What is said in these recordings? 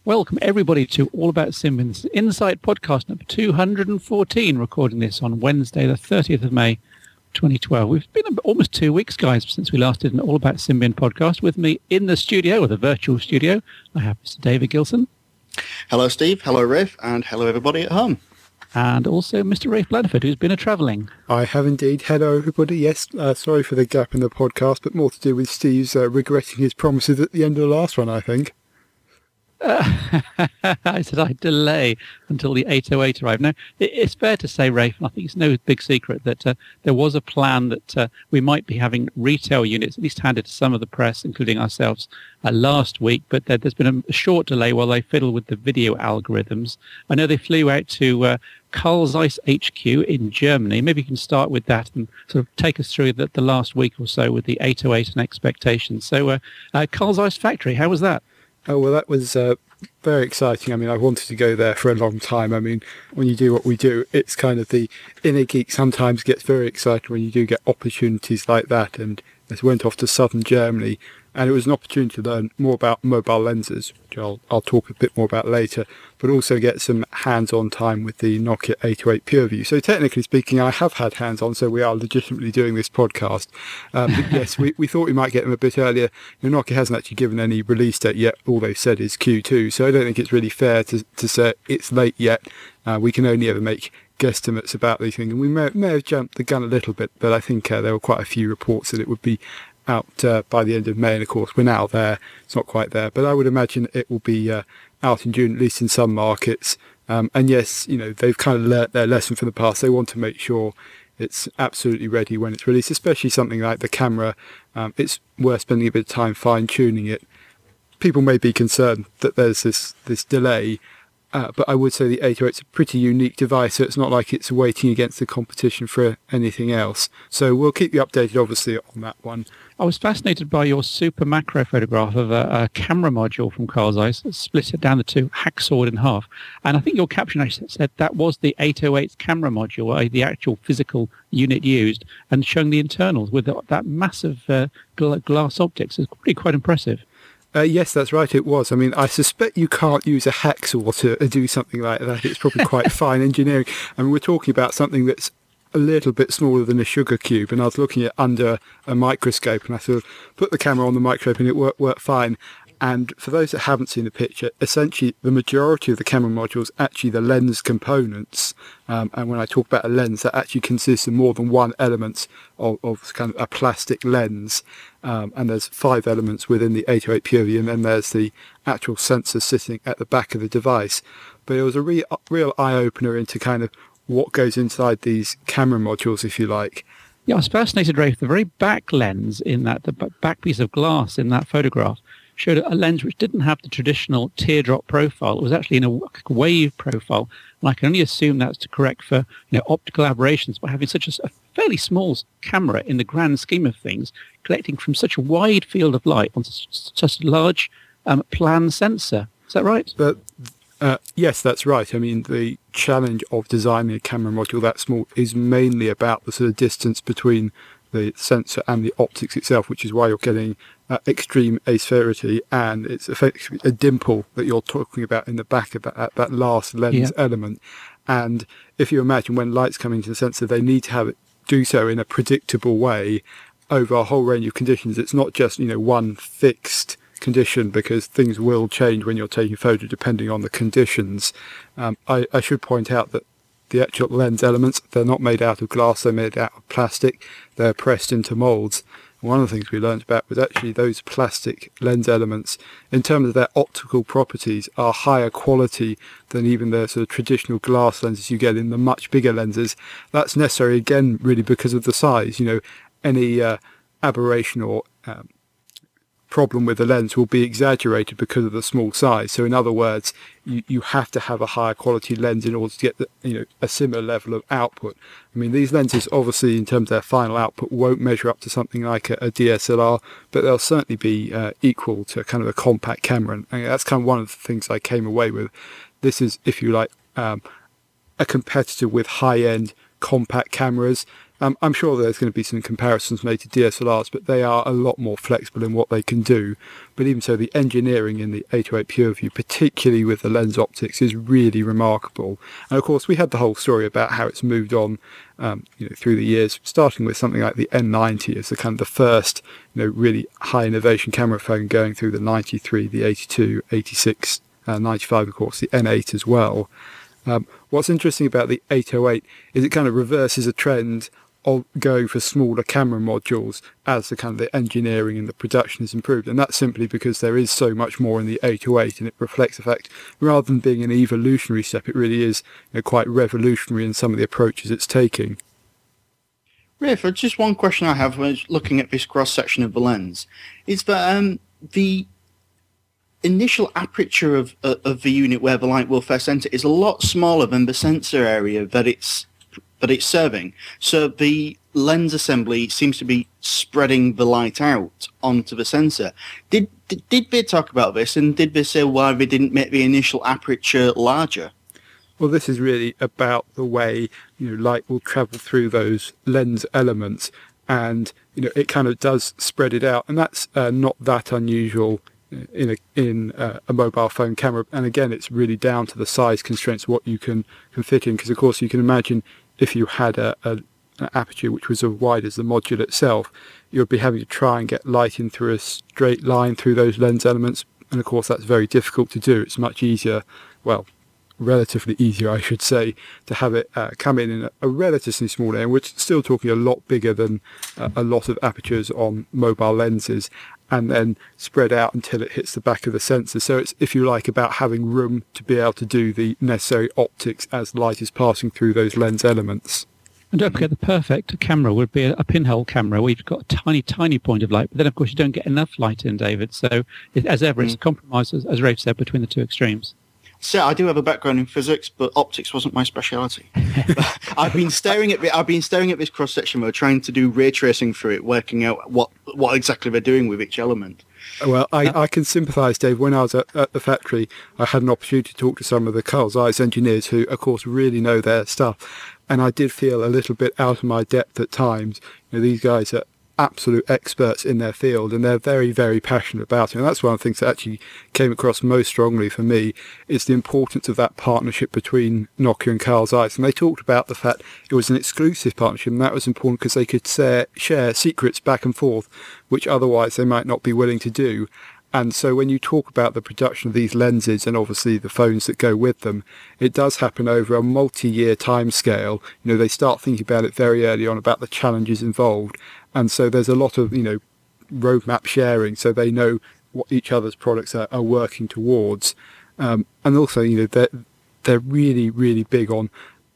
Welcome everybody to All About Symbian. This is Insight Podcast number 214, recording this on Wednesday the 30th of May 2012. We've been almost 2 weeks, guys, since we last did an All About Symbian podcast. With me in the studio, or the virtual studio, I have Mr. David Gilson. Hello, Steve. Hello, Rafe. And hello, everybody at home. And also Mr. Rafe Bladford, who's been a-travelling. I have indeed. Hello, everybody. Yes, sorry for the gap in the podcast, but more to do with Steve's regretting his promises at the end of the last one, I think. I said I'd delay until the 808 arrived. Now, it's fair to say, Rafe, and I think it's no big secret, that there was a plan that we might be having retail units, at least handed to some of the press, including ourselves, last week. But there's been a short delay while they fiddle with the video algorithms. I know they flew out to Carl Zeiss HQ in Germany. Maybe you can start with that and sort of take us through the last week or so with the 808 and expectations. So Carl Zeiss factory, how was that? Oh, well, that was very exciting. I mean, I wanted to go there for a long time. I mean, when you do what we do, it's kind of the inner geek sometimes gets very excited when you do get opportunities like that. And I went off to southern Germany, and it was an opportunity to learn more about mobile lenses, which I'll talk a bit more about later, but also get some hands-on time with the Nokia 808 PureView. So technically speaking, I have had hands-on, so we are legitimately doing this podcast. But yes, we thought we might get them a bit earlier. Nokia hasn't actually given any release date yet. All they've said is Q2, so I don't think it's really fair to say it's late yet. We can only ever make guesstimates about these things, and we may have jumped the gun a little bit, but I think there were quite a few reports that it would be out by the end of May, and of course we're now there. It's not quite there, but I would imagine it will be out in June, at least in some markets. And yes, they've kind of learnt their lesson from the past. They want to make sure it's absolutely ready when it's released, especially something like the camera. It's worth spending a bit of time fine-tuning it. People may be concerned that there's this delay, but I would say the 808 is a pretty unique device, so it's not like it's waiting against the competition for anything else. So we'll keep you updated, obviously, on that one. I was fascinated by your super macro photograph of a camera module from Carl Zeiss, split it down the two, hacksawed in half. And I think your caption actually said that was the 808's camera module, the actual physical unit used, and showing the internals with that massive glass optics. It's really quite impressive. Yes, that's right, it was. I mean, I suspect you can't use a hacksaw to do something like that. It's probably quite fine engineering. I mean, we're talking about something that's a little bit smaller than a sugar cube, and I was looking at under a microscope, and I sort of put the camera on the microscope, and it worked fine. And for those that haven't seen the picture, essentially the majority of the camera module is actually the lens components. And when I talk about a lens, that actually consists of more than one element of kind of a plastic lens. And there's 5 elements within the 808 PureView, and then there's the actual sensor sitting at the back of the device. But it was a real eye-opener into kind of what goes inside these camera modules, if you like. Yeah, I was fascinated, Rafe. The very back lens in that, the back piece of glass in that photograph, showed a lens which didn't have the traditional teardrop profile. It was actually in a wave profile. And I can only assume that's correct for optical aberrations by having such a fairly small camera in the grand scheme of things, collecting from such a wide field of light on such a large plan sensor. Is that right? Yes, that's right. I mean, the challenge of designing a camera module that small is mainly about the sort of distance between the sensor and the optics itself, which is why you're getting extreme aspherity, and it's effectively a dimple that you're talking about in the back of that last lens element. And if you imagine when light's coming to the sensor, they need to have it do so in a predictable way over a whole range of conditions. It's not just one fixed condition, because things will change when you're taking a photo depending on the conditions. I should point out that the actual lens elements, they're not made out of glass, they're made out of plastic. They're pressed into molds. One of the things we learned about was actually those plastic lens elements, in terms of their optical properties, are higher quality than even the sort of traditional glass lenses you get in the much bigger lenses. That's necessary, again, really because of the size. Any aberration or problem with the lens will be exaggerated because of the small size. So in other words, you have to have a higher quality lens in order to get a similar level of output. I mean, these lenses obviously in terms of their final output won't measure up to something like a DSLR, but they'll certainly be equal to kind of a compact camera, and that's kind of one of the things I came away with. This is, if you like, a competitor with high-end compact cameras. I'm sure there's going to be some comparisons made to DSLRs, but they are a lot more flexible in what they can do. But even so, the engineering in the 808 PureView, particularly with the lens optics, is really remarkable. And of course, we had the whole story about how it's moved on through the years, starting with something like the N90 as the kind of the first really high innovation camera phone, going through the 93, the 82, 86, 95, of course, the N8 as well. What's interesting about the 808 is it kind of reverses a trend of going for smaller camera modules as the kind of the engineering and the production is improved. And that's simply because there is so much more in the 808, and it reflects the fact, rather than being an evolutionary step, it really is quite revolutionary in some of the approaches it's taking. Rafe, just one question I have when looking at this cross-section of the lens is that the initial aperture of the unit where the light will first enter is a lot smaller than the sensor area that it's serving. So the lens assembly seems to be spreading the light out onto the sensor. Did they talk about this, and did they say why they didn't make the initial aperture larger? Well, this is really about the way light will travel through those lens elements, and it kind of does spread it out, and that's not that unusual in a mobile phone camera. And again, it's really down to the size constraints, what you can fit in, because of course you can imagine if you had an aperture which was as wide as the module itself, you'd be having to try and get light in through a straight line through those lens elements, and of course that's very difficult to do. It's much easier, well, relatively easier I should say, to have it come in a relatively small area. We're still talking a lot bigger than a lot of apertures on mobile lenses, and then spread out until it hits the back of the sensor. So it's, if you like, about having room to be able to do the necessary optics as light is passing through those lens elements. And don't forget, the perfect camera would be a pinhole camera where you've got a tiny, tiny point of light, but then of course you don't get enough light in, David. So as ever, it's a compromise, as Rafe said, between the two extremes. So I do have a background in physics, but optics wasn't my speciality. I've been staring at this cross section mode, trying to do ray tracing through it, working out what exactly they're doing with each element. Well, I can sympathise, Dave. When I was at the factory, I had an opportunity to talk to some of the Carl Zeiss engineers who, of course, really know their stuff. And I did feel a little bit out of my depth at times. These guys are absolute experts in their field, and they're very, very passionate about it. And that's one of the things that actually came across most strongly for me, is the importance of that partnership between Nokia and Carl Zeiss. And they talked about the fact it was an exclusive partnership, and that was important because they could share secrets back and forth, which otherwise they might not be willing to do. And so when you talk about the production of these lenses and obviously the phones that go with them, it does happen over a multi-year time scale. They start thinking about it very early on, about the challenges involved. And so there's a lot of, roadmap sharing, so they know what each other's products are working towards. And also, they're really, really big on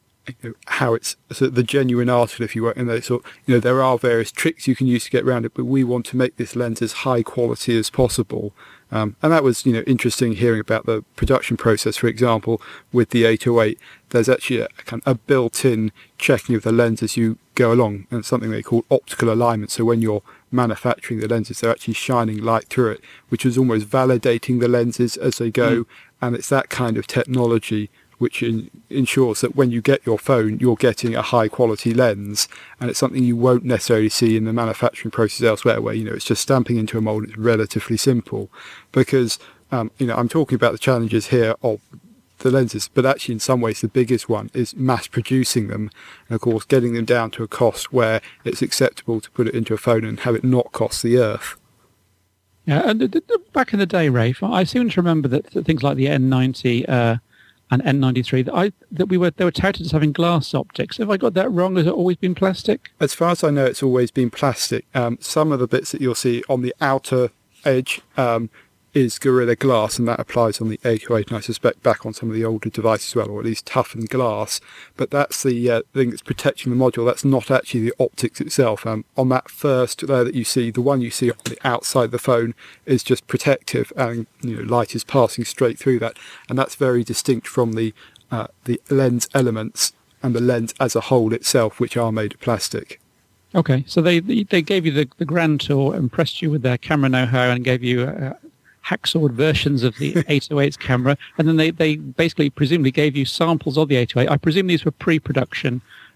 how it's sort of the genuine article, if you will. And they there are various tricks you can use to get around it, but we want to make this lens as high quality as possible. And that was, interesting hearing about the production process. For example, with the 808, there's actually a built-in checking of the lens as you go along, and something they call optical alignment. So when you're manufacturing the lenses, they're actually shining light through it, which is almost validating the lenses as they go. And it's that kind of technology which ensures that when you get your phone, you're getting a high-quality lens, and it's something you won't necessarily see in the manufacturing process elsewhere, where it's just stamping into a mold. It's relatively simple, because I'm talking about the challenges here of the lenses, but actually in some ways the biggest one is mass producing them, and of course getting them down to a cost where it's acceptable to put it into a phone and have it not cost the earth. Yeah, and back in the day, Rafe, I seem to remember that things like the N90 and N93 they were touted as having glass optics. Have I got that wrong? Has it always been plastic? As far as I know, it's always been plastic. Some of the bits that you'll see on the outer edge is Gorilla Glass, and that applies on the 808, and I suspect back on some of the older devices as well, or at least toughened glass. But that's the thing that's protecting the module. That's not actually the optics itself. On that first layer that you see, the one you see on the outside of the phone is just protective, and light is passing straight through that, and that's very distinct from the lens elements and the lens as a whole itself, which are made of plastic. Okay, so they gave you the grand tour, impressed you with their camera know-how, and gave you hacksawed versions of the 808's camera, and then they basically presumably gave you samples of the 808. I presume these were pre-production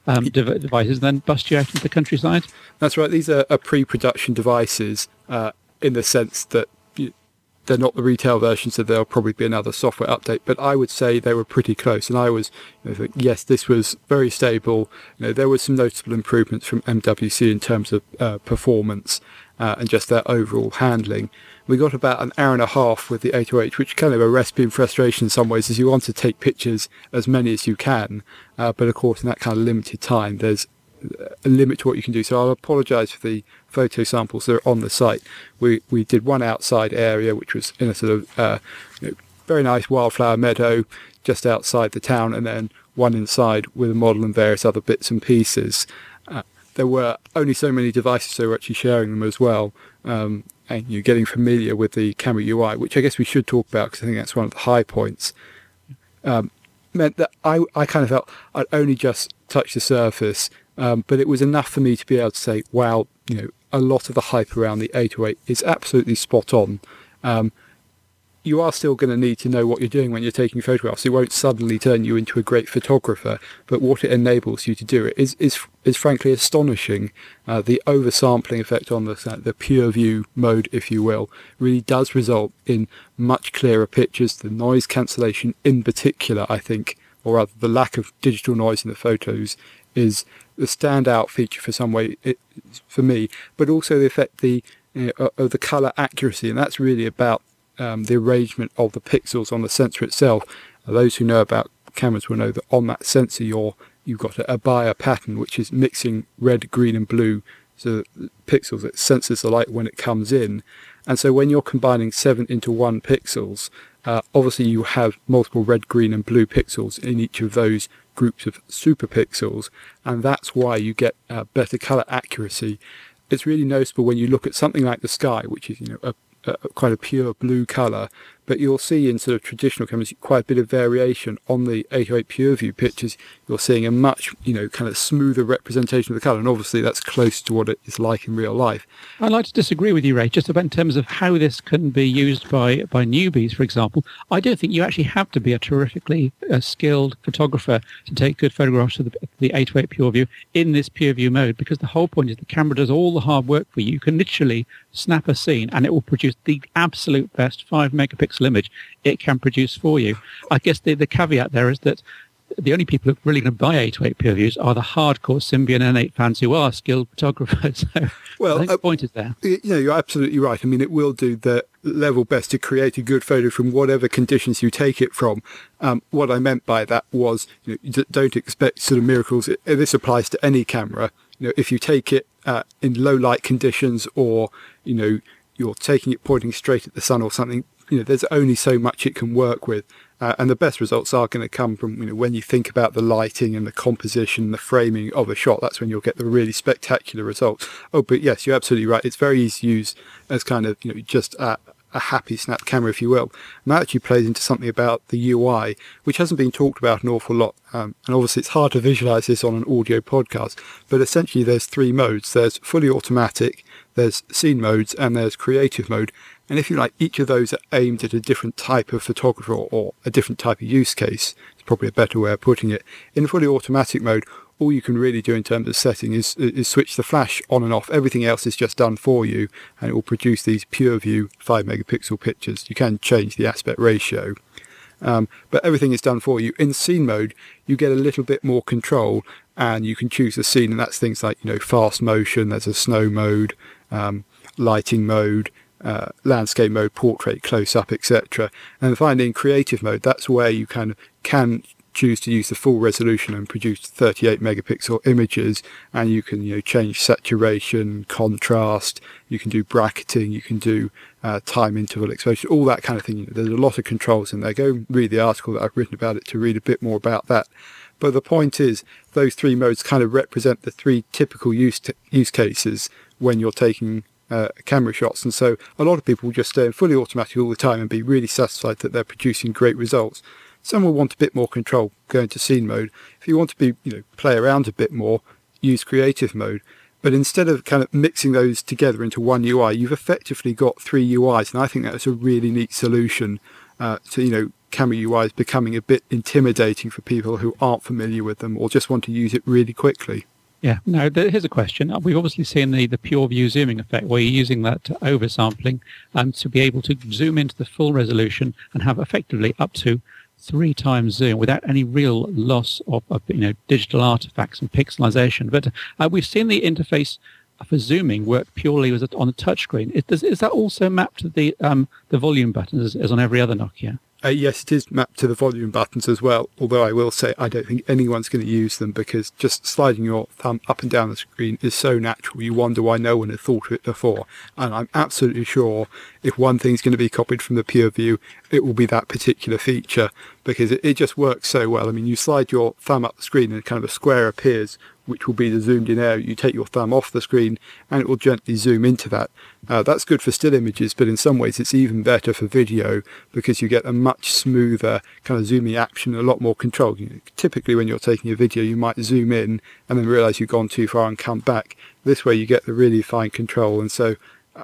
devices and then bust you out into the countryside. That's right. These are pre-production devices in the sense that they're not the retail version, so there'll probably be another software update. But I would say they were pretty close, and I was, yes, this was very stable. There was some noticeable improvements from MWC in terms of performance and just their overall handling. We got about an hour and a half with the 808, which kind of a recipe in frustration in some ways, as you want to take pictures as many as you can, but of course in that kind of limited time, there's a limit to what you can do. So I'll apologise for the photo samples that are on the site. We did one outside area, which was in a sort of very nice wildflower meadow just outside the town, and then one inside with a model and various other bits and pieces. There were only so many devices, so we're actually sharing them as well. And you're getting familiar with the camera UI, which I guess we should talk about because I think that's one of the high points. Meant that I kind of felt I'd only just touched the surface, but it was enough for me to be able to say, wow, a lot of the hype around the 808 is absolutely spot on. You are still going to need to know what you're doing when you're taking photographs. It won't suddenly turn you into a great photographer, but what it enables you to do is frankly astonishing. The oversampling effect on the pure view mode, if you will, really does result in much clearer pictures. The noise cancellation in particular, I think, or rather the lack of digital noise in the photos, is the standout feature for me, but also the effect of the colour accuracy, and that's really about the arrangement of the pixels on the sensor itself. Those who know about cameras will know that on that sensor you've got a Bayer pattern, which is mixing red, green and blue, so the pixels it senses the light when it comes in. And so when you're combining 7 into 1 pixels, obviously you have multiple red, green and blue pixels in each of those groups of superpixels, and that's why you get better colour accuracy. It's really noticeable when you look at something like the sky, which is quite a pure blue colour, but you'll see in sort of traditional cameras quite a bit of variation on the 808 PureView pictures. You're seeing a much kind of smoother representation of the colour, and obviously that's close to what it is like in real life. I'd like to disagree with you, Ray, just about in terms of how this can be used by newbies, for example. I don't think you actually have to be a terrifically skilled photographer to take good photographs of the 808 PureView in this PureView mode, because the whole point is the camera does all the hard work for you. You can literally snap a scene and it will produce the absolute best 5 megapixel image it can produce for you. I guess the caveat there is that the only people who are really going to buy 808 PureViews are the hardcore Symbian N8 fans who are skilled photographers. So well, I think the point is there. You're absolutely right. I mean, it will do the level best to create a good photo from whatever conditions you take it from. What I meant by that was, don't expect sort of miracles. This applies to any camera. If you take it in low light conditions, or you're taking it pointing straight at the sun or something, there's only so much it can work with. And the best results are going to come from, when you think about the lighting and the composition, the framing of a shot. That's when you'll get the really spectacular results. Oh, but yes, you're absolutely right. It's very easy to use as kind of, just a happy snap camera, if you will. And that actually plays into something about the UI, which hasn't been talked about an awful lot. And obviously it's hard to visualize this on an audio podcast, but essentially there's 3 modes. There's fully automatic, there's scene modes, and there's creative mode. And if you like, each of those are aimed at a different type of photographer or a different type of use case. It's probably a better way of putting it. In fully automatic mode, all you can really do in terms of setting is switch the flash on and off. Everything else is just done for you, and it will produce these pure view 5 megapixel pictures. You can change the aspect ratio, but everything is done for you. In scene mode, you get a little bit more control, and you can choose the scene, and that's things like fast motion. There's a snow mode, lighting mode, landscape mode, portrait, close-up, etc. And finally, in creative mode, that's where you kind of can choose to use the full resolution and produce 38 megapixel images, and you can change saturation, contrast, you can do bracketing, you can do time interval exposure, all that kind of thing. There's a lot of controls in there. Go read the article that I've written about it to read a bit more about that. But the point is, those 3 modes kind of represent the 3 typical use cases when you're taking camera shots. And so a lot of people will just stay in fully automatic all the time and be really satisfied that they're producing great results. Some will want a bit more control, go into scene mode. If you want to be, play around a bit more, use creative mode. But instead of kind of mixing those together into one UI, you've effectively got 3 UIs, and I think that's a really neat solution. So, camera UI is becoming a bit intimidating for people who aren't familiar with them or just want to use it really quickly. Yeah. Now, here's a question. We've obviously seen the pure view zooming effect, where you're using that oversampling to be able to zoom into the full resolution and have effectively up to 3 times zoom without any real loss of digital artifacts and pixelization. But we've seen the interface for zooming work purely on the touchscreen. Is that also mapped to the volume buttons as on every other Nokia? Yes, it is mapped to the volume buttons as well, although I will say I don't think anyone's going to use them because just sliding your thumb up and down the screen is so natural. You wonder why no one had thought of it before. And I'm absolutely sure if one thing's going to be copied from the PureView, it will be that particular feature because it just works so well. I mean, you slide your thumb up the screen and kind of a square appears, which will be the zoomed in area. You take your thumb off the screen and it will gently zoom into that. That's good for still images, but in some ways it's even better for video because you get a much smoother kind of zooming action, a lot more control. Typically when you're taking a video, you might zoom in and then realise you've gone too far and come back. This way you get the really fine control. And so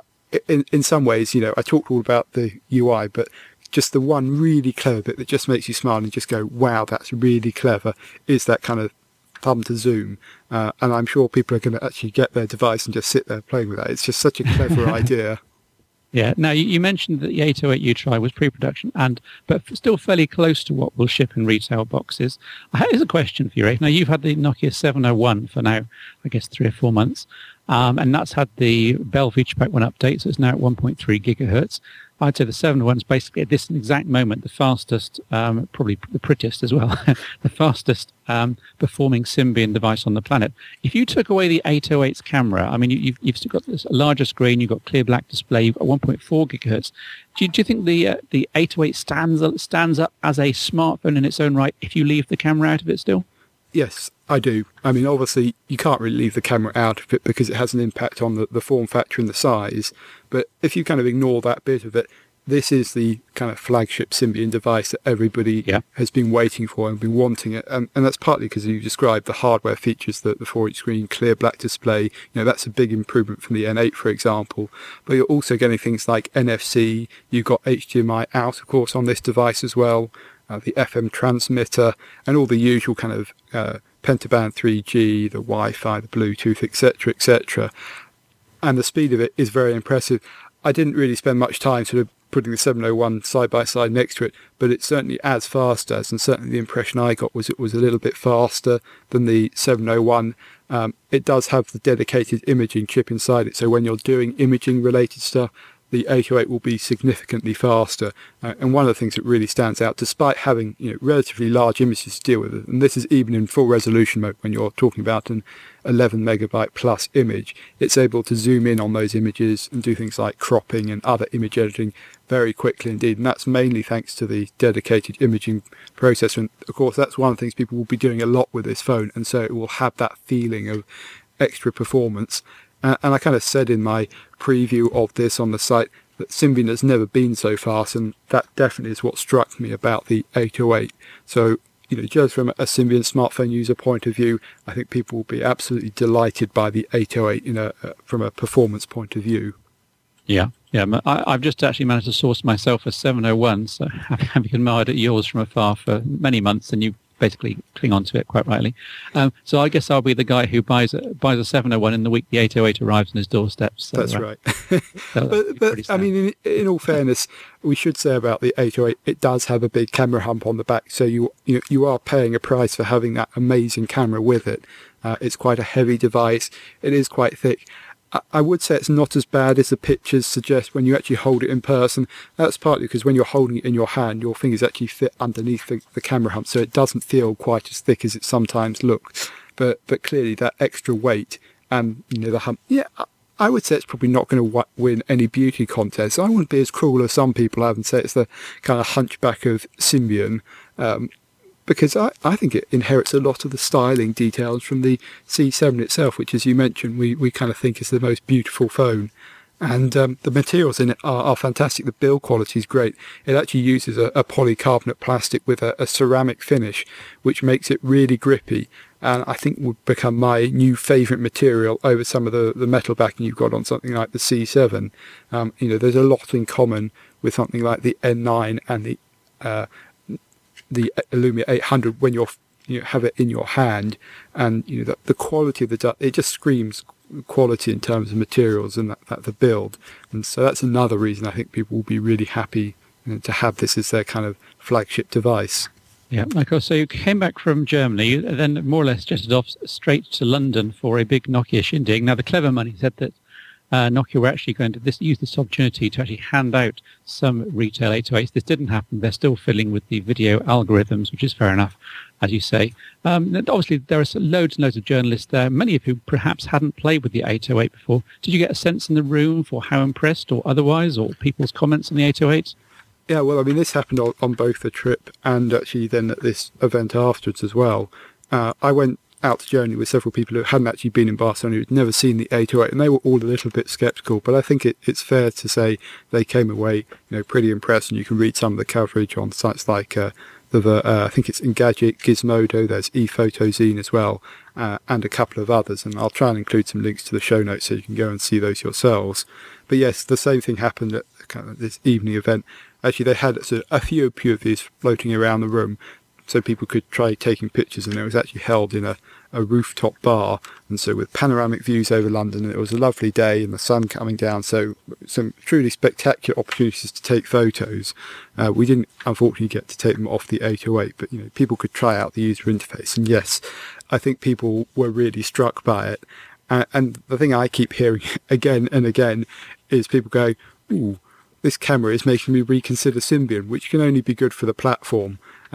in some ways, I talked all about the UI, but just the one really clever bit that just makes you smile and just go, wow, that's really clever, is that kind of thumb to zoom. And I'm sure people are going to actually get their device and just sit there playing with that. It's just such a clever idea. Yeah. Now, you mentioned that the 808 U-Tri was pre-production, but still fairly close to what will ship in retail boxes. Here's a question for you, Rafe. Now, you've had the Nokia 701 for now, I guess, 3 or 4 months, and that's had the Bell FeaturePack 1 update, so it's now at 1.3 gigahertz. I'd say the 701 is basically at this exact moment the fastest, probably the prettiest as well, the fastest performing Symbian device on the planet. If you took away the 808's camera, I mean, you've still got this larger screen, you've got clear black display, you've got 1.4 gigahertz. Do you think the 808 stands up as a smartphone in its own right if you leave the camera out of it still? Yes, I do. I mean, obviously, you can't really leave the camera out of it because it has an impact on the form factor and the size. But if you kind of ignore that bit of it, this is the kind of flagship Symbian device that everybody has been waiting for and been wanting it. And that's partly because you described the hardware features, the 4-inch screen, clear black display. That's a big improvement from the N8, for example. But you're also getting things like NFC. You've got HDMI out, of course, on this device as well. The FM transmitter and all the usual kind of pentaband 3G, the Wi-Fi, the Bluetooth, etc., etc. And the speed of it is very impressive. I didn't really spend much time sort of putting the 701 side by side next to it, but it's certainly as fast as, and certainly the impression I got was it was a little bit faster than the 701. It does have the dedicated imaging chip inside it, so when you're doing imaging related stuff, the 808 will be significantly faster. And one of the things that really stands out, despite having relatively large images to deal with, and this is even in full resolution mode when you're talking about an 11 megabyte plus image, it's able to zoom in on those images and do things like cropping and other image editing very quickly indeed. And that's mainly thanks to the dedicated imaging processor. And of course, that's one of the things people will be doing a lot with this phone. And so it will have that feeling of extra performance. And I kind of said in my preview of this on the site that Symbian has never been so fast, and that definitely is what struck me about the 808. So, just from a Symbian smartphone user point of view, I think people will be absolutely delighted by the 808 from a performance point of view. Yeah. I've just actually managed to source myself a 701, so having admired at yours from afar for many months, and you basically cling on to it quite rightly. So I guess I'll be the guy who buys a 701 in the week the 808 arrives on his doorstep. So, that's right. But I mean, in all fairness, we should say about the 808, it does have a big camera hump on the back. So you are paying a price for having that amazing camera with it. It's quite a heavy device. It is quite thick. I would say it's not as bad as the pictures suggest when you actually hold it in person. That's partly because when you're holding it in your hand, your fingers actually fit underneath the camera hump, so it doesn't feel quite as thick as it sometimes looks. But clearly that extra weight and the hump, I would say it's probably not going to win any beauty contest. I wouldn't be as cruel as some people have and say it's the kind of hunchback of Symbian. Because I think it inherits a lot of the styling details from the C7 itself, which, as you mentioned, we kind of think is the most beautiful phone. And the materials in it are fantastic. The build quality is great. It actually uses a polycarbonate plastic with a ceramic finish, which makes it really grippy. And I think would become my new favourite material over some of the metal backing you've got on something like the C7. There's a lot in common with something like the N9 and the Lumia 800 when you have it in your hand, and the quality of it just screams quality in terms of materials and that the build. And so that's another reason I think people will be really happy to have this as their kind of flagship device. Yeah, Michael, so you came back from Germany, then more or less jetted off straight to London for a big Nokia shindig. Now, the clever money said that Nokia were actually going to use this opportunity to actually hand out some retail 808s. This didn't happen. They're still fiddling with the video algorithms, which is fair enough, as you say. Obviously, there are loads and loads of journalists there, many of whom perhaps hadn't played with the 808 before. Did you get a sense in the room for how impressed or otherwise, or people's comments on the 808s? Yeah, well, I mean, this happened on both the trip and actually then at this event afterwards as well. I went out to Germany with several people who hadn't actually been in Barcelona, who'd never seen the 808, and they were all a little bit sceptical. But I think it's fair to say they came away, pretty impressed. And you can read some of the coverage on sites like I think it's Engadget, Gizmodo. There's ePhotozine as well, and a couple of others. And I'll try and include some links to the show notes so you can go and see those yourselves. But yes, the same thing happened at kind of this evening event. Actually, they had a few of these floating around the room, so people could try taking pictures, and it was actually held in a rooftop bar, and so with panoramic views over London. It was a lovely day and the sun coming down, so some truly spectacular opportunities to take photos. We didn't unfortunately get to take them off the 808, but people could try out the user interface, and yes, I think people were really struck by it. And the thing I keep hearing again and again is people go, "Ooh, this camera is making me reconsider Symbian," which can only be good for the platform.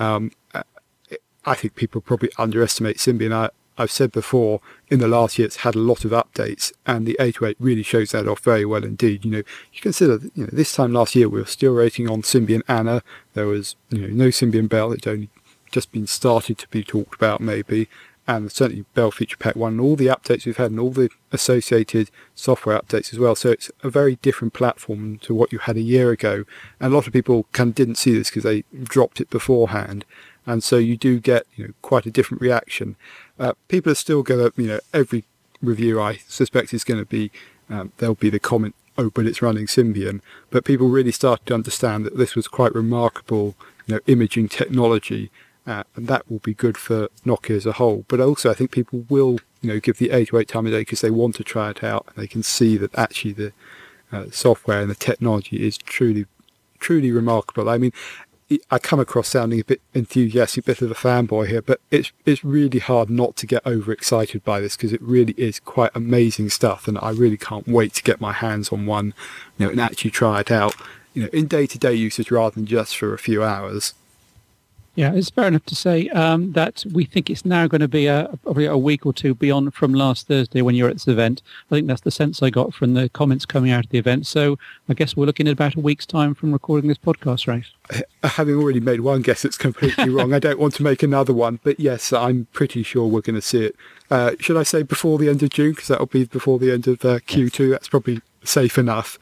I think people probably underestimate Symbian. I've said before, in the last year it's had a lot of updates, and the 808 really shows that off very well indeed. You consider, this time last year we were still rating on Symbian Anna. There was, no Symbian Bell. It's only just been started to be talked about maybe. And certainly Bell Feature Pack 1 and all the updates we've had and all the associated software updates as well. So it's a very different platform to what you had a year ago. And a lot of people kind of didn't see this because they dropped it beforehand. And so you do get, quite a different reaction. People are still going to, every review I suspect is going to be, there'll be the comment, "Oh, but it's running Symbian." But people really started to understand that this was quite remarkable, imaging technology. And that will be good for Nokia as a whole. But also I think people will, give the 808 time of day because they want to try it out, and they can see that actually the software and the technology is truly, truly remarkable. I mean, I come across sounding a bit enthusiastic, a bit of a fanboy here, but it's really hard not to get overexcited by this because it really is quite amazing stuff, and I really can't wait to get my hands on one, and actually try it out, in day-to-day usage rather than just for a few hours. Yeah, it's fair enough to say that we think it's now going to be probably a week or two beyond from last Thursday when you were at this event. I think that's the sense I got from the comments coming out of the event. So I guess we're looking at about a week's time from recording this podcast, Rafe. Having already made one guess that's completely wrong, I don't want to make another one. But yes, I'm pretty sure we're going to see it. Should I say before the end of June? Because that'll be before the end of Q2. Yes. That's probably safe enough.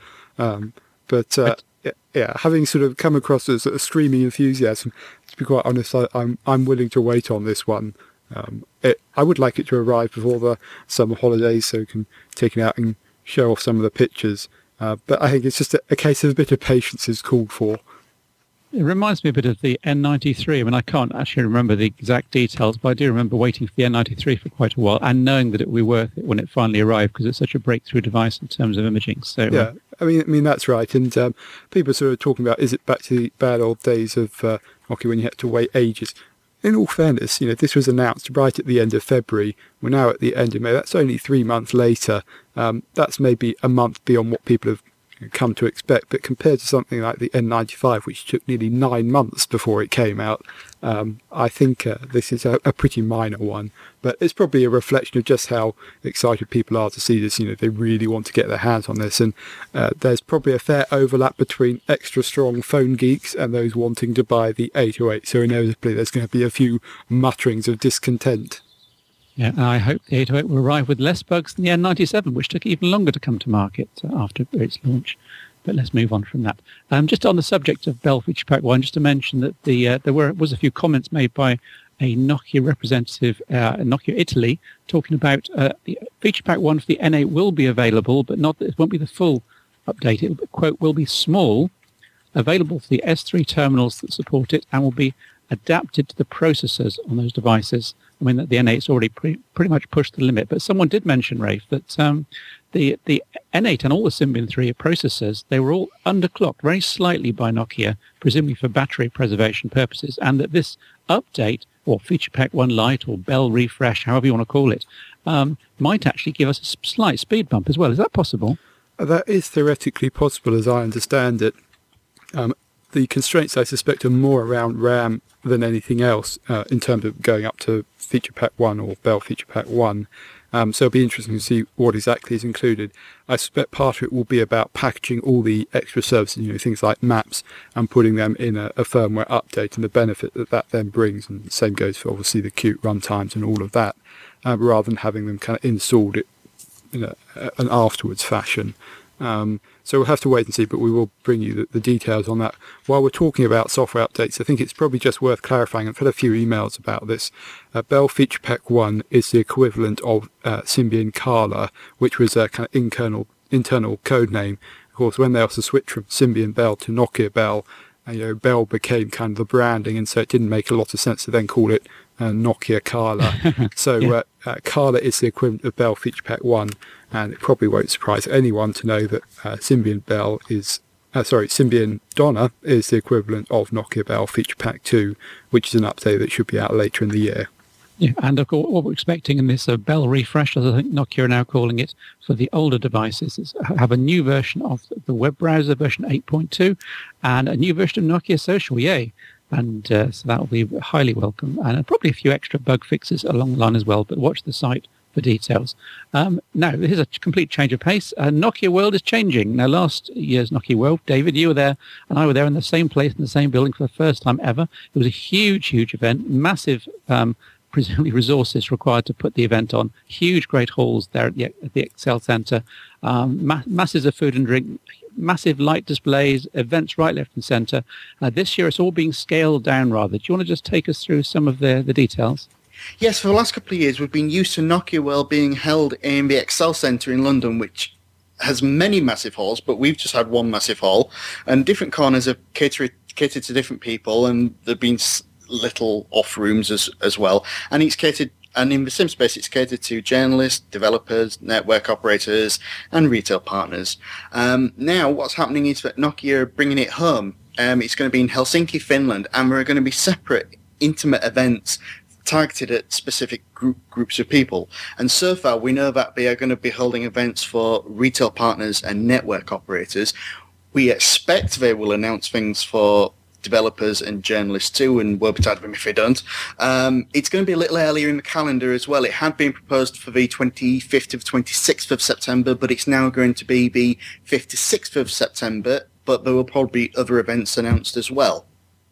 Yeah, having sort of come across as a screaming enthusiasm, to be quite honest, I'm willing to wait on this one. I would like it to arrive before the summer holidays so we can take it out and show off some of the pictures. But I think it's just a case of a bit of patience is called for. It reminds me a bit of the N93. I mean, I can't actually remember the exact details, but I do remember waiting for the N93 for quite a while and knowing that it would be worth it when it finally arrived because it's such a breakthrough device in terms of imaging. So yeah, I mean that's right. And people are sort of talking about, is it back to the bad old days of Nokia when you had to wait ages? In all fairness, this was announced right at the end of February. We're now at the end of May. That's only 3 months later. That's maybe a month beyond what people have come to expect, but compared to something like the N95, which took nearly 9 months before it came out, I think this is a pretty minor one. But it's probably a reflection of just how excited people are to see this. They really want to get their hands on this, and there's probably a fair overlap between extra strong phone geeks and those wanting to buy the 808. So inevitably, there's going to be a few mutterings of discontent. Yeah, and I hope the 808 will arrive with less bugs than the N97, which took even longer to come to market after its launch. But let's move on from that. Just on the subject of Bell Feature Pack 1, just to mention that there was a few comments made by a Nokia representative, Nokia Italy, talking about the Feature Pack 1 for the N8 will be available, but not that it won't be the full update. It, quote, will be small, available for the S3 terminals that support it and will be adapted to the processors on those devices. I mean, the N8's already pretty much pushed the limit, but someone did mention, Rafe, that the N8 and all the Symbian 3 processors, they were all underclocked very slightly by Nokia, presumably for battery preservation purposes, and that this update, or Feature Pack 1 Lite, or Bell Refresh, however you want to call it, might actually give us a slight speed bump as well. Is that possible? That is theoretically possible, as I understand it. The constraints, I suspect, are more around RAM than anything else in terms of going up to Feature Pack 1 or Bell Feature Pack 1. So it'll be interesting to see what exactly is included. I suspect part of it will be about packaging all the extra services, things like maps, and putting them in a firmware update and the benefit that then brings. And the same goes for obviously the Qt runtimes and all of that, rather than having them kind of installed it in an afterwards fashion. So we'll have to wait and see, but we will bring you the details on that. While we're talking about software updates, I think it's probably just worth clarifying. I've had a few emails about this. Bell Feature Pack 1 is the equivalent of Symbian Carla, which was a kind of internal code name. Of course, when they also switched from Symbian Bell to Nokia Bell, Bell became kind of the branding, and so it didn't make a lot of sense to then call it Nokia Carla. So Carla is the equivalent of Bell Feature Pack 1, and it probably won't surprise anyone to know that Symbian Donna is the equivalent of Nokia Bell Feature Pack 2, which is an update that should be out later in the year. Yeah, and of course, what we're expecting in this Bell Refresh, as I think Nokia are now calling it, for the older devices, is have a new version of the web browser, version 8.2, and a new version of Nokia Social, yay. And so that will be highly welcome, and probably a few extra bug fixes along the line as well, but watch the site for details. Now, here's a complete change of pace. Nokia World is changing. Now, last year's Nokia World, David, you were there and I were there in the same place, in the same building for the first time ever. It was a huge, huge event, massive presumably resources required to put the event on. Huge, great halls there at the Excel Centre, masses of food and drink, massive light displays, events right, left and centre. This year it's all being scaled down rather. Do you want to just take us through some of the details? Yes, for the last couple of years we've been used to Nokia World being held in the Excel Centre in London, which has many massive halls, but we've just had one massive hall, and different corners are catered to different people, and there have been little off rooms as well, and it's catered. And in the same space, it's catered to journalists, developers, network operators, and retail partners. Now, what's happening is that Nokia are bringing it home. It's going to be in Helsinki, Finland, and there are going to be separate, intimate events targeted at specific groups of people. And so far, we know that they are going to be holding events for retail partners and network operators. We expect they will announce things for developers and journalists too, and we'll be tired of them if they don't. It's going to be a little earlier in the calendar as well. It had been proposed for the 25th to 26th of September, but it's now going to be the 5th to 6th of September, but there will probably be other events announced as well.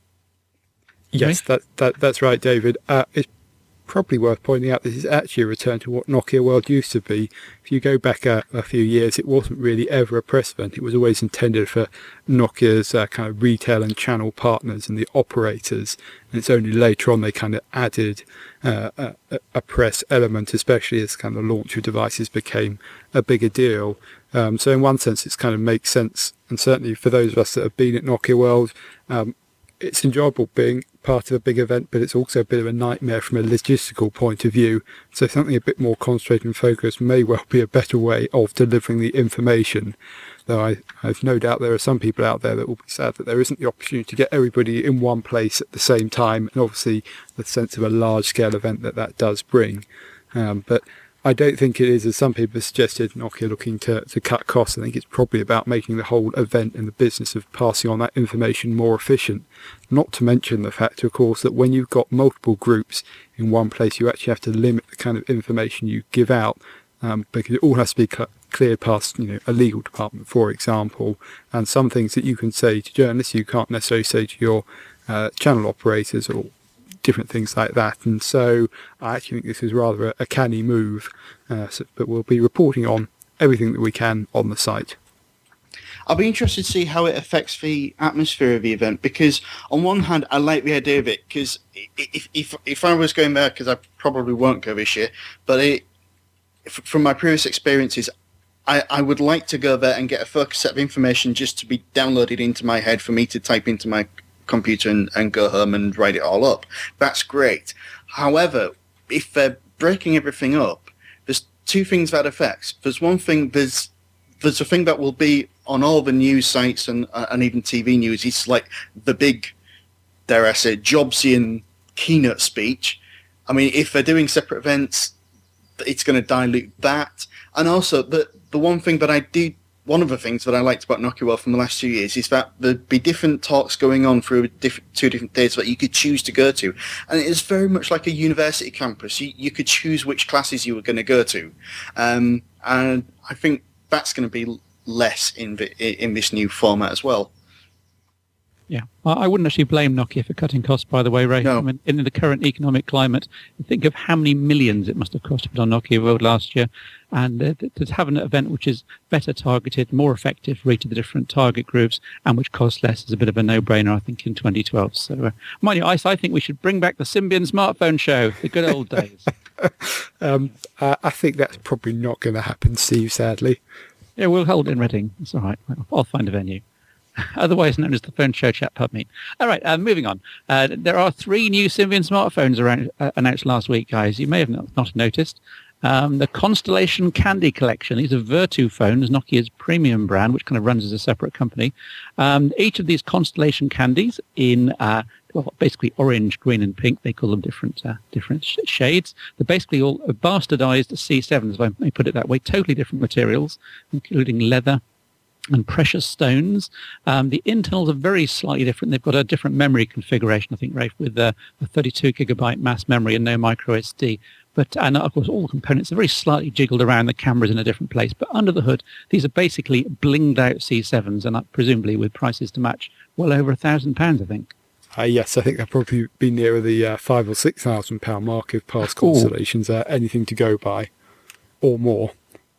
Yes, that's right, David. It's probably worth pointing out this is actually a return to what Nokia World used to be. If you go back a few years, it wasn't really ever a press event. It was always intended for Nokia's kind of retail and channel partners and the operators. And it's only later on they kind of added a press element, especially as kind of the launch of devices became a bigger deal. So in one sense, it's kind of makes sense. And certainly for those of us that have been at Nokia World, it's enjoyable being part of a big event, but it's also a bit of a nightmare from a logistical point of view. So something a bit more concentrated and focused may well be a better way of delivering the information. Though I've no doubt there are some people out there that will be sad that there isn't the opportunity to get everybody in one place at the same time, and obviously the sense of a large-scale event that does bring. But I don't think it is, as some people have suggested, Nokia looking to cut costs. I think it's probably about making the whole event and the business of passing on that information more efficient. Not to mention the fact, of course, that when you've got multiple groups in one place, you actually have to limit the kind of information you give out, because it all has to be cleared past a legal department, for example. And some things that you can say to journalists, you can't necessarily say to your channel operators or different things like that. And so I actually think this is rather a canny move, but we'll be reporting on everything that we can on the site. I'll be interested to see how it affects the atmosphere of the event, because on one hand I like the idea of it, because if I was going there, because I probably won't go this year, but from my previous experiences, I would like to go there and get a focused set of information just to be downloaded into my head for me to type into my computer and go home and write it all up. That's great. However, if they're breaking everything up, there's two things that affects. There's one thing, there's a thing that will be on all the news sites and even TV news. It's like the big, dare I say, Jobsian keynote speech. I mean, if they're doing separate events, it's going to dilute that. And also, the one thing that one of the things that I liked about Nokia World from the last 2 years is that there'd be different talks going on through two different days that you could choose to go to. And it is very much like a university campus. You could choose which classes you were going to go to. And I think that's going to be less in this new format as well. Yeah, I wouldn't actually blame Nokia for cutting costs, by the way, Ray. No. I mean, in the current economic climate, think of how many millions it must have cost to put on Nokia World last year. And to have an event which is better targeted, more effective for each of the different target groups, and which costs less is a bit of a no-brainer, I think, in 2012. So, mind you, I think we should bring back the Symbian smartphone show, the good old days. I think that's probably not going to happen, Steve, sadly. Yeah, we'll hold it in Reading. It's all right. I'll find a venue. Otherwise known as the Phone Show Chat Pub Meet. All right, moving on. There are 3 new Symbian smartphones announced last week, guys. You may have not noticed. The Constellation Candy Collection. These are Vertu phones, Nokia's premium brand, which kind of runs as a separate company. Each of these Constellation Candies in basically orange, green, and pink. They call them different shades. They're basically all bastardized C7s, if I may put it that way. Totally different materials, including leather and precious stones. The internals are very slightly different. They've got a different memory configuration, I think, Rafe, with a 32 gigabyte mass memory and no micro SD. And of course, all the components are very slightly jiggled around. The camera's in a different place. But under the hood, these are basically blinged out C7s, and presumably with prices to match well over £1,000, I think. Yes, I think they'll probably be nearer the £5,000 or £6,000 mark if past Constellations are anything to go by, or more.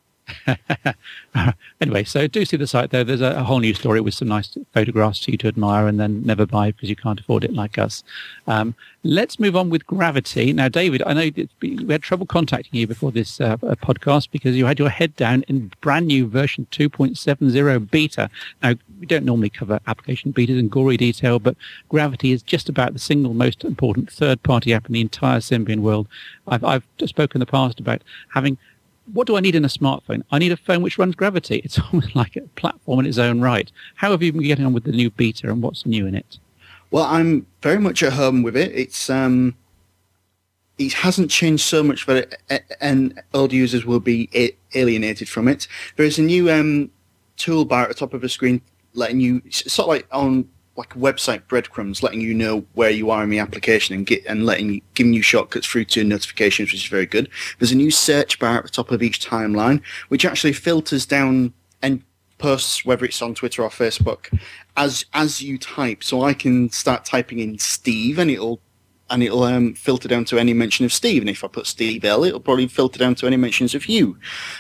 Anyway, so do see the site though. There's a whole new story with some nice photographs for you to admire and then never buy because you can't afford it like us. Let's move on with Gravity. Now, David, I know we had trouble contacting you before this podcast because you had your head down in brand new version 2.70 beta. Now, we don't normally cover application betas in gory detail, but Gravity is just about the single most important third-party app in the entire Symbian world. I've spoken in the past about having what do I need in a smartphone? I need a phone which runs Gravity. It's almost like a platform in its own right. How have you been getting on with the new beta and what's new in it? Well, I'm very much at home with it. It hasn't changed so much that and old users will be alienated from it. There is a new toolbar at the top of the screen letting you, sort of like on like website breadcrumbs, letting you know where you are in the application and giving you shortcuts through to notifications, which is very good. There's a new search bar at the top of each timeline, which actually filters down and posts, whether it's on Twitter or Facebook, as you type. So I can start typing in Steve, and it'll filter down to any mention of Steve. And if I put Steve L, it'll probably filter down to any mentions of you,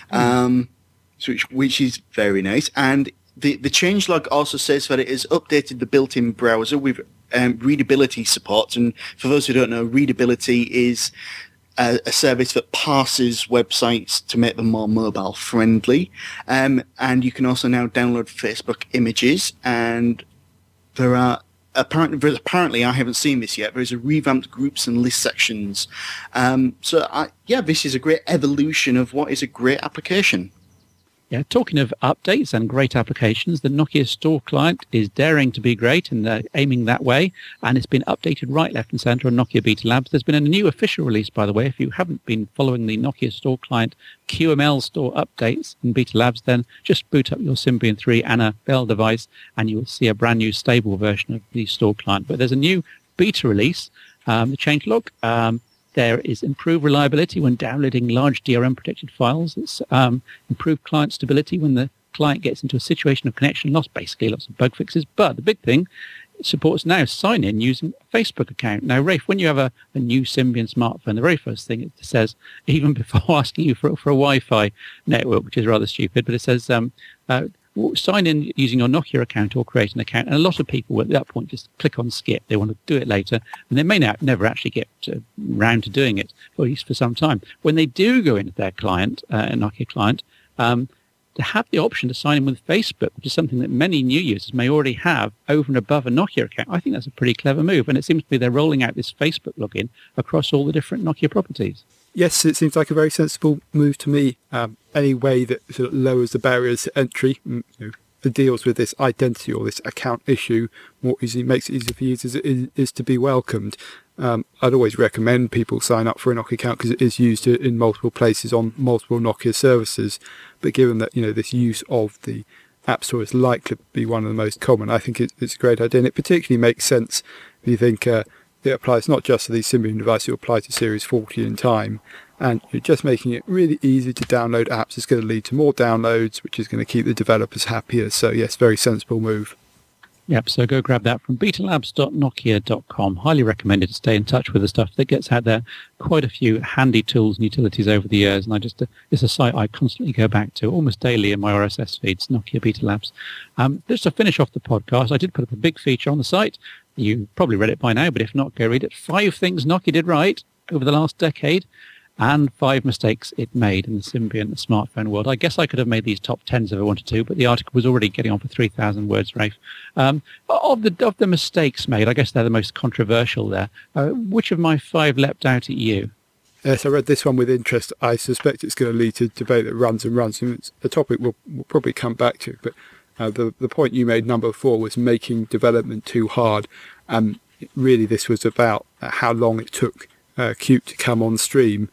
which is very nice. And the changelog also says that it has updated the built-in browser with readability support. And for those who don't know, readability is a service that parses websites to make them more mobile friendly. And you can also now download Facebook images. And there are apparently, I haven't seen this yet, there's a revamped groups and list sections. This is a great evolution of what is a great application. Yeah, talking of updates and great applications, the Nokia Store client is daring to be great and they're aiming that way. And it's been updated right, left and centre on Nokia Beta Labs. There's been a new official release, by the way. If you haven't been following the Nokia Store client QML store updates in Beta Labs, then just boot up your Symbian 3 Anna Bell device and you will see a brand new stable version of the Store client. But there's a new beta release, the changelog. There is improved reliability when downloading large DRM-protected files. It's improved client stability when the client gets into a situation of connection loss, basically lots of bug fixes. But the big thing, it supports now sign-in using a Facebook account. Now, Rafe, when you have a new Symbian smartphone, the very first thing it says, even before asking you for a Wi-Fi network, which is rather stupid, but it says sign in using your Nokia account or create an account. And a lot of people at that point just click on skip. They want to do it later. And they may never actually get round to doing it, or at least for some time. When they do go into their client, a Nokia client, to have the option to sign in with Facebook, which is something that many new users may already have over and above a Nokia account. I think that's a pretty clever move. And it seems to be they're rolling out this Facebook login across all the different Nokia properties. Yes, it seems like a very sensible move to me. Any way that sort of lowers the barriers to entry, deals with this identity or this account issue more easily, makes it easier for users, is to be welcomed. I'd always recommend people sign up for a Nokia account because it is used in multiple places on multiple Nokia services. But given that this use of the App Store is likely to be one of the most common, I think it's a great idea, and it particularly makes sense if you think it applies not just to these Symbian devices, it will apply to Series 40 in time. And you're just making it really easy to download apps is going to lead to more downloads, which is going to keep the developers happier. So yes, very sensible move. Yep, so go grab that from betalabs.nokia.com. Highly recommended to stay in touch with the stuff that gets out there. Quite a few handy tools and utilities over the years, and it's a site I constantly go back to almost daily in my RSS feeds, Nokia Beta Labs. Just to finish off the podcast, I did put up a big feature on the site. You probably read it by now, but if not, go read it. 5 things Nokia did right over the last decade, and 5 mistakes it made in the Symbian smartphone world. I guess I could have made these top 10s if I wanted to, but the article was already getting on for 3,000 words, Rafe. Of the mistakes made, I guess they're the most controversial there. Which of my 5 leapt out at you? Yes, I read this one with interest. I suspect it's going to lead to debate that runs and runs. And it's a topic we'll probably come back to. But the point you made, number 4, was making development too hard. Really, this was about how long it took Qt to come on stream.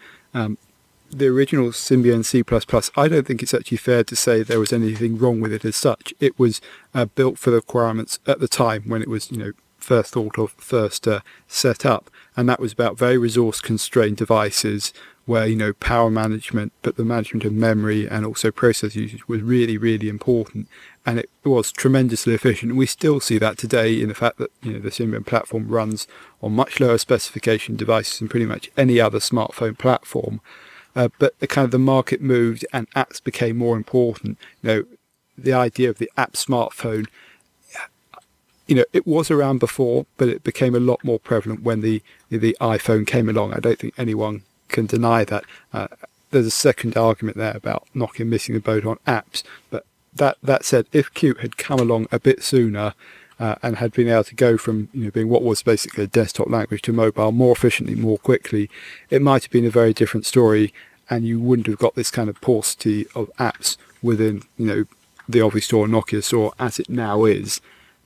The original Symbian C++, I don't think it's actually fair to say there was anything wrong with it as such. It was built for the requirements at the time when it was, first thought of, first set up. And that was about very resource-constrained devices where, power management, but the management of memory and also process usage was really, really important. And it was tremendously efficient. And we still see that today in the fact that, the Symbian platform runs on much lower specification devices than pretty much any other smartphone platform. But the market moved and apps became more important. The idea of the app smartphone, it was around before, but it became a lot more prevalent when the iPhone came along. I don't think anyone can deny that. There's a second argument there about Nokia missing the boat on apps. But that said, if Qt had come along a bit sooner and had been able to go from being what was basically a desktop language to mobile more efficiently, more quickly, it might have been a very different story, and you wouldn't have got this kind of paucity of apps within the Office Store, Nokia Store, as it now is.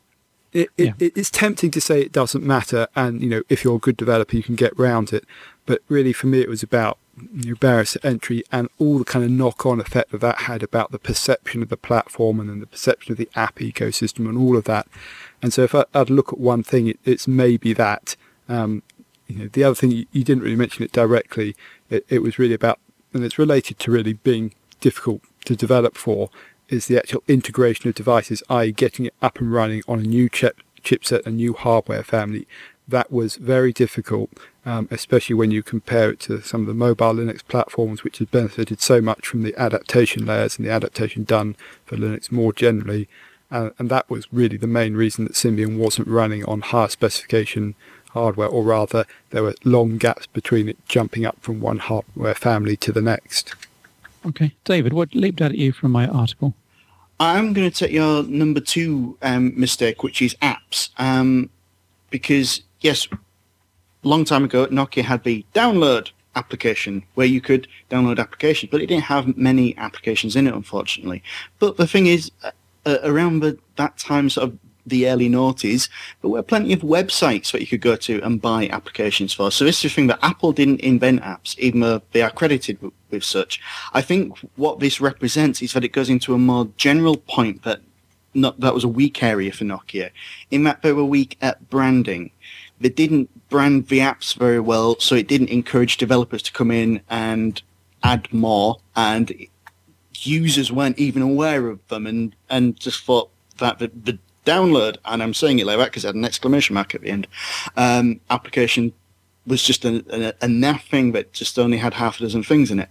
It's tempting to say it doesn't matter, and if you're a good developer, you can get around it. But really, for me, it was about barriers to entry and all the kind of knock-on effect that had about the perception of the platform and then the perception of the app ecosystem and all of that. And so, if I'd look at one thing, it's maybe that. The other thing, you didn't really mention it directly. It was really about, and it's related to really being difficult to develop for, is the actual integration of devices, i.e. getting it up and running on a new chipset, a new hardware family. That was very difficult, especially when you compare it to some of the mobile Linux platforms, which have benefited so much from the adaptation layers and the adaptation done for Linux more generally. And that was really the main reason that Symbian wasn't running on higher specification hardware, or rather there were long gaps between it jumping up from one hardware family to the next. Okay, David, what leaped out at you from my article? I'm going to take your number 2 mistake, which is apps. Because, yes, a long time ago, Nokia had the download application where you could download applications, but it didn't have many applications in it, unfortunately. But the thing is, around that time, sort of the early noughties, there were plenty of websites that you could go to and buy applications for. So this is the thing that Apple didn't invent apps, even though they are credited with such. I think what this represents is that it goes into a more general point that was a weak area for Nokia, in that they were weak at branding. They didn't brand the apps very well, so it didn't encourage developers to come in and add more, and users weren't even aware of them, and just thought that the download, and I'm saying it like that because it had an exclamation mark at the end, application was just a naff thing that just only had half a dozen things in it.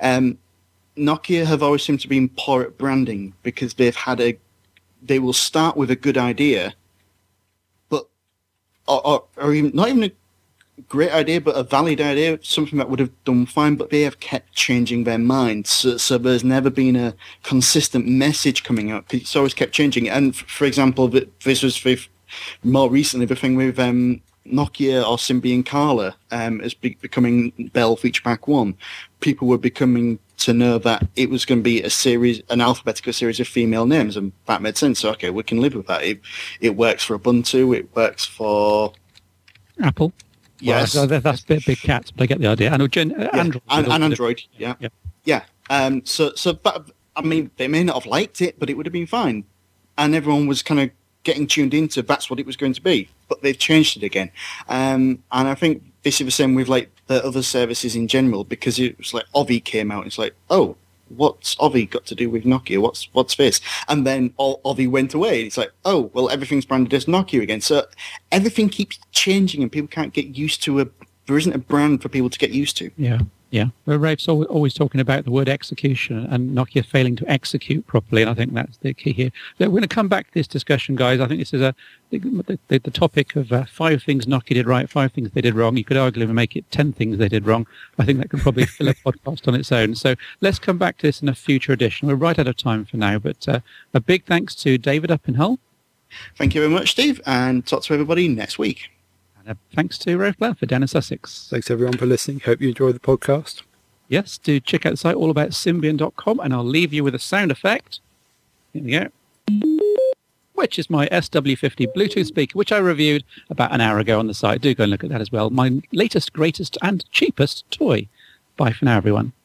Nokia have always seemed to be poor at branding because they will start with a good idea, but or even not even great idea, but a valid idea, something that would have done fine, but they have kept changing their minds. So there's never been a consistent message coming out, because it's always kept changing. And for example, this was with, more recently, the thing with Nokia or Symbian Carla as becoming Bell Feature Pack 1. People were becoming to know that it was going to be an alphabetical series of female names, and that made sense. So, okay, we can live with that. It works for Ubuntu, it works for Apple. Yes. Well, that's a bit big cats, but I get the idea. And Android. And Android, yeah. So, but, I mean, they may not have liked it, but it would have been fine. And everyone was kind of getting tuned into that's what it was going to be. But they've changed it again. And I think this is the same with, like, the other services in general, because it was like Ovi came out, and it's like, oh, what's Ovi got to do with Nokia? What's this? And then Ovi went away. It's like, oh, well, everything's branded as Nokia again. So everything keeps changing, and people can't get used to there isn't a brand for people to get used to. Yeah. Well, Rafe's always talking about the word execution and Nokia failing to execute properly, and I think that's the key here. So we're going to come back to this discussion, guys. I think this is the topic of 5 things Nokia did right, 5 things they did wrong. You could arguably make it 10 things they did wrong. I think that could probably fill a podcast on its own. So let's come back to this in a future edition. We're right out of time for now, but a big thanks to David up in Hull. Thank you very much, Steve, and talk to everybody next week. Thanks to Rafe Blanford down in Sussex. Thanks everyone for listening. Hope you enjoyed the podcast. Yes, do check out the site allaboutSymbian.com, and I'll leave you with a sound effect. Here we go. Which is my SW50 Bluetooth speaker, which I reviewed about an hour ago on the site. Do go and look at that as well. My latest, greatest, and cheapest toy. Bye for now, everyone.